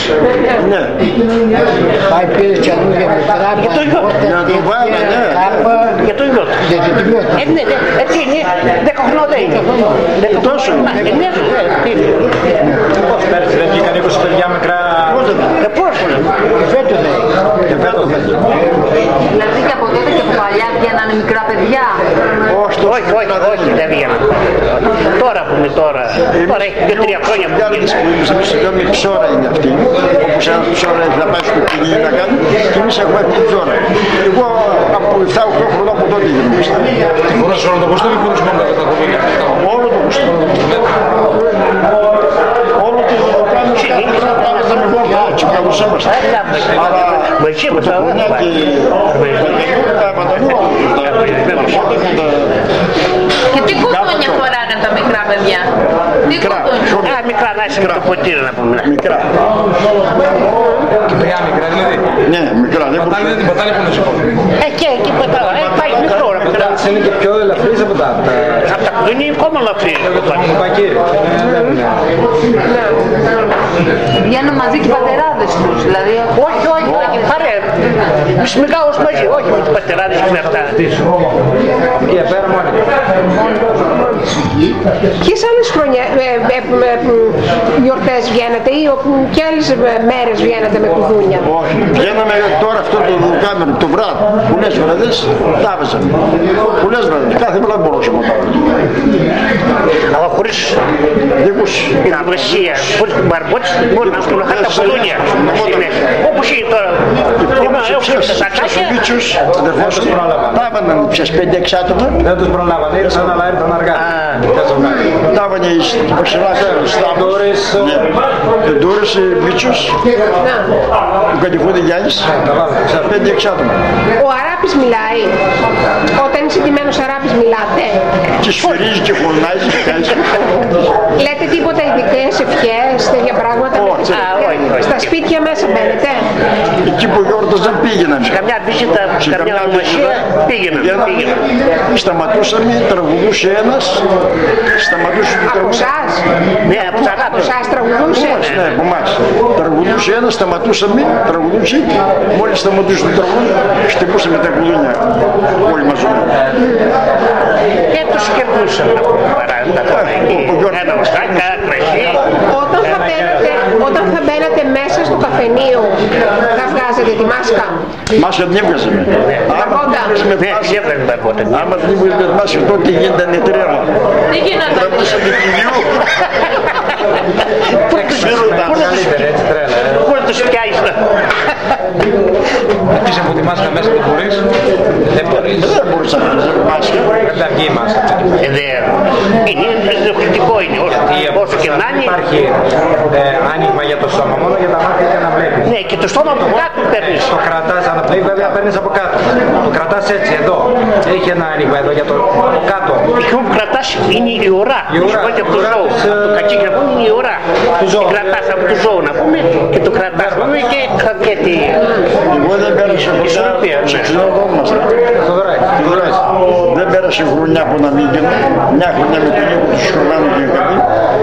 Ναι. Πάει πήρε καινούργια μικρά. Για το γιο. Για να το βάλει, ναι. Για το γιο. Ναι, έτσι είναι. 18 δεν είναι. Τόσο. Ναι, Πώς πέρσι δεν βγήκαν 20 παιδιά μικρά? Πώς. Φέτο δεν. Δηλαδή και από τότε και από παλιά βγαίνανε μικρά παιδιά. Όχι, δεν βγαίνανε. Τώρα που είμαι τώρα έχει 2-3 χρόνια που βγαίνουν. Εμείς κάνουμε ψώρα είναι αυτή. Όπως ένας ψώρα θα πάει στο κοινή να κάνει και εμείς έχουμε αυτή την ψώρα. Εγώ από 7-8 χρόνια από τότε γινόμαστε. Μπορείς όλο το κοστό ή μπορείς μόνο τα κομμάτια? Όλο το κοστό. Όλο το κάνουμε θα με πω έτσι, καλωσέμαστε. Αλλά το κονιάκι, τα πατανού, Και τι κουτούνια φοράγαν τα μικρά παιδιά? Τι κουτούνια? Μικρά, να είσαι με το ποτήρι να πούμε. μικρά. Και παιδιά μικρά δηλαδή? Ναι, μικρά. Πατάνε δεν την πατάνε που να σηκώνουν. Και εκεί πατάω, πάει μικρό. Είναι και πιο ελαφρύς από τα... Από τα κουτούνια είναι ακόμα ελαφρύ. Το πακύρι. Βγαίνουν μαζί και οι πατεράδες τους, δηλαδή. Όχι, παρέα. Εμείς μεγάλους μαζί, όχι με τους πατεράδες και με αυτά. Και πέρα μόνοι. Ποιες άλλες γιορτές βγαίνετε ή και άλλες μέρες βγαίνετε με κουδούνια? Όχι, βγαίναμε τώρα αυτό το κάμερο το βράδυ. Πολλές βραδές τα έβαζαμε. Πολλές βραδές, κάθε βράδυ μπορούσαμε να τα έβαζαμε. Αλλά χωρίς την αυλασία, χωρίς την μπαρμπότης, μπορεί να έχουν τα κουδούνια. Όπως είναι τώρα. Στους Βίτσους, αδερφός μου, τα έβαναν πια 5-6 άτομα. Δεν τους προλάβανε, ήρθαν αλλά ήρθαν αργά. Τα έβανε στην Πασχελάκα, τον Τούρες, Βίτσους, ο Κατηφούδη Γιάννης, 5-6 άτομα. Ο Αράπης μιλάει. Όταν είσαι ντυμένος Αράπης μιλάτε? Και σφυρίζει και χορνάζει και κάνει. Λέτε τίποτα ειδικές ευχές, τέτοια πράγματα? Στα σπίτια μέσα μπαίνετε? Εκεί που γιόρταζαν πήγαιναμε. Καμιά βίζιτα, καμιά ονομασία πήγαιναν. Σταματούσαμε, τραγουδούσε ένας, σταματούσε το τραγουδούσε. Ναι, από εσάς τραγουδούσε? Ναι, από εμάς. Τραγουδούσε ένας, σταματούσαμε, τραγουδούσε. Μόλις σταματούσε το τραγούδι, χτυπούσαμε τα κουδούνια. Όλοι μαζί. Και τους κερδούσαν ένα ουσκάκα, κρασί. Όταν θα μπαίνατε μέσα στο καφενείο, θα βγάζετε τη μάσκα? Μάσκα την έβγαζαμε. Άμα δεν έβγαζαμε τη μάσκα, τότε γίνανε τρέλα. Τι γίνονταν? Πού να τους πιάσεις? Πεις από τη μάσκα μέσα δεν μπορείς? Δεν μπορείς. Δεν μπορείς να βγεις μάσκα. Δεν θα βγει η μάσκα. Είναι ενοχλητικό, είναι όσο και να είναι. Υπάρχει άνοιγμα για το σώμα, μόνο για τα μάτια για να βλέπεις. Ναι, και το στόμα από κάτω παίρνεις. Το κρατάς αναπνέει, βέβαια παίρνεις από κάτω. Το κρατάς έτσι εδώ. Έχει ένα άνοιγμα εδώ για το κάτω. Αυτό που κρατάς είναι η ουρά. Από το ζώο. Το κατσίκι να πούμε είναι η ουρά. Την κρατάς από το ζώο να πούμε και το κρατάς πούμε και τη... Εγώ δεν πέρασα χρονιά, δεν πέρασε χρονιά που να μην γίνω. Μια χρονιά με τον Νίκο του Σκορβάνου και κάτι.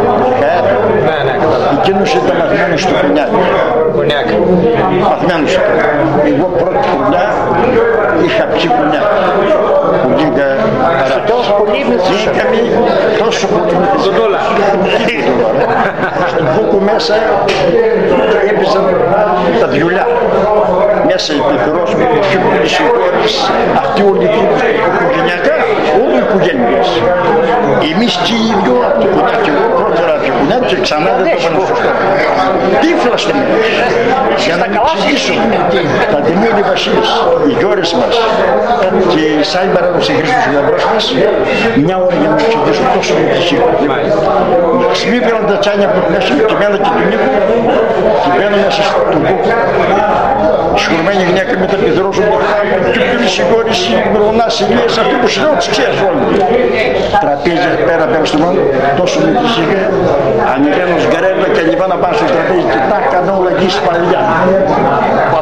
Εκείνος ήταν μαθημένος στο κονιάκι. Μαθημένος. Εγώ πρώτη χρονιά είχα πιει κονιάκι. Που βγήκα βγήκαμε τόσο πολύ με τον δόλα. Στον Βούκο μέσα έπαιζαν τα βιολιά. Μέσα η Πεθερός με πιο πολλές οικόνες, αυτοί όλοι οι οικογενειακά, όλοι οι οικογένειες. Εμείς και οι ίδιο από το κονιάκι, εγώ πρώτη φορά από το κονιάκι και ξανά δεν το έκανα σωστό. Τύφλαστε με για να μην εξηγήσω. Τα Δημήτρη Βασίλης, οι γιόρες μας και η Σάιν παράδοση Χρήστος ο Λαμπρός μας, μια ώρα για να μην εξηγήσω τόσο με τη σίγουρα. Σμίπηραν τα τσάνια από την μέσα και μένα και του Νίκου και μπαίνω μέσα στον κούκο. Συγχωρημένη γυναίκα με τα πιδρόζω και πιο συγχώρηση, γρονάς, ηλίες, αυτό που σου λέω τις ξέρεις όλοι. Τραπέζια πέρα στο μόνο, τόσο με τη σίγα, ανεβαίνω σγκαρέλα και ανεβάνω πάνω στο τραπέζι και τα έκανα όλα εκεί σπαλιά.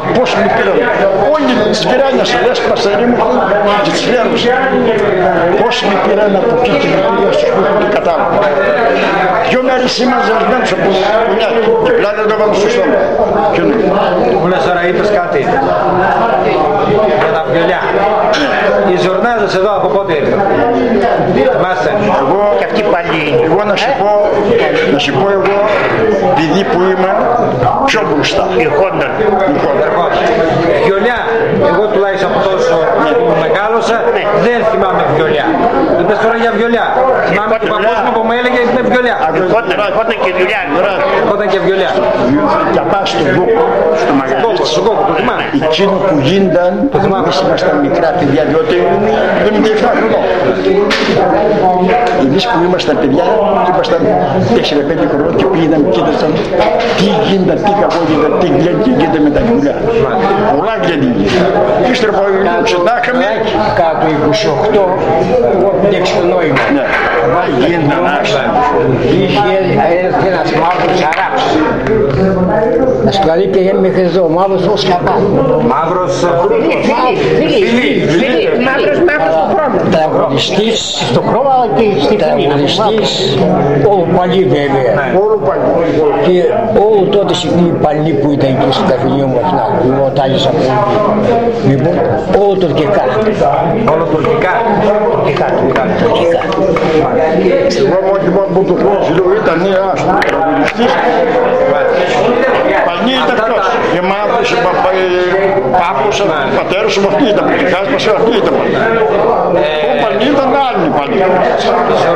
πώς με πήραν. Όλοι τις πυράνια σε λες παστερί μου και τις φέρους. Πώς με πήραν από εκεί και με πήγαν στους κούκου και κατάλαβα. Δυο μέρες σήμερα ζεσμένους από δουλειά και πλάτη το βάλω στο στόμα. Μου λες τώρα είπες κάτι για τα βιολιά. Οι ζορνάδες εδώ από πότε ήρθαν? Θυμάστε? Και αυτοί πάλι. Εγώ να σου πω εγώ, παιδί που είμαι πιο μπροστά. Ερχόνταν. Βιολιά, εγώ τουλάχιστον από τόσο που μεγάλωσα, δεν θυμάμαι βιολιά. Δεν πες τώρα για βιολιά. Θυμάμαι τον παππούς μου που μου έλεγε με βιολιά. Ερχόνταν και δουλειά. Ερχόταν και βιολιά. Για πας στον κόκο, στο μαγαζί. Στον κόκο, το θυμάμαι. Εκείνο που γίνταν, εμείς ήμασταν μικρά παιδιά, διότι ήμουν 77 χρονών. Εμείς που ήμασταν παιδιά, ήμασταν 4-5 χρονών και πήγαιναν και κοίταζαν τι γίνεται, τι κακό γίνεται, τι γίνεται με τα βιολιά. Πολλά γίνεται. Ύστερα που ξετάχαμε. Κάτω 28, εγώ 6 χρονών ήμουν. Γίνονταν άστα. Είχε έρθει ένας μαύρος Αράπς. Δηλαδή πήγαινε μέχρι εδώ, μαύρος ως καπά. Μαύρος Μαύρος στο χρώμα. Τραγουδιστής, Στο χρώμα και στη τραγουδιστής, όλο παλί βέβαια. Όλο πάλι. Και όλο τότε οι παλιοί που ήταν εκεί στο καφενείο μας, να πούμε, ο Τάλης από λοιπόν, όλο τουρκικά. όλο τουρκικά. Εγώ μόνο που το πρόσφυλο ήταν ένας τραγουδιστής. Παλιοί ήταν ποιος. Οι μαύρες, οι πάπους, ο πατέρας μου αυτοί ήταν. Οι χάσπας αυτοί ήταν. Ο παλιοί ήταν άλλοι παλιοί.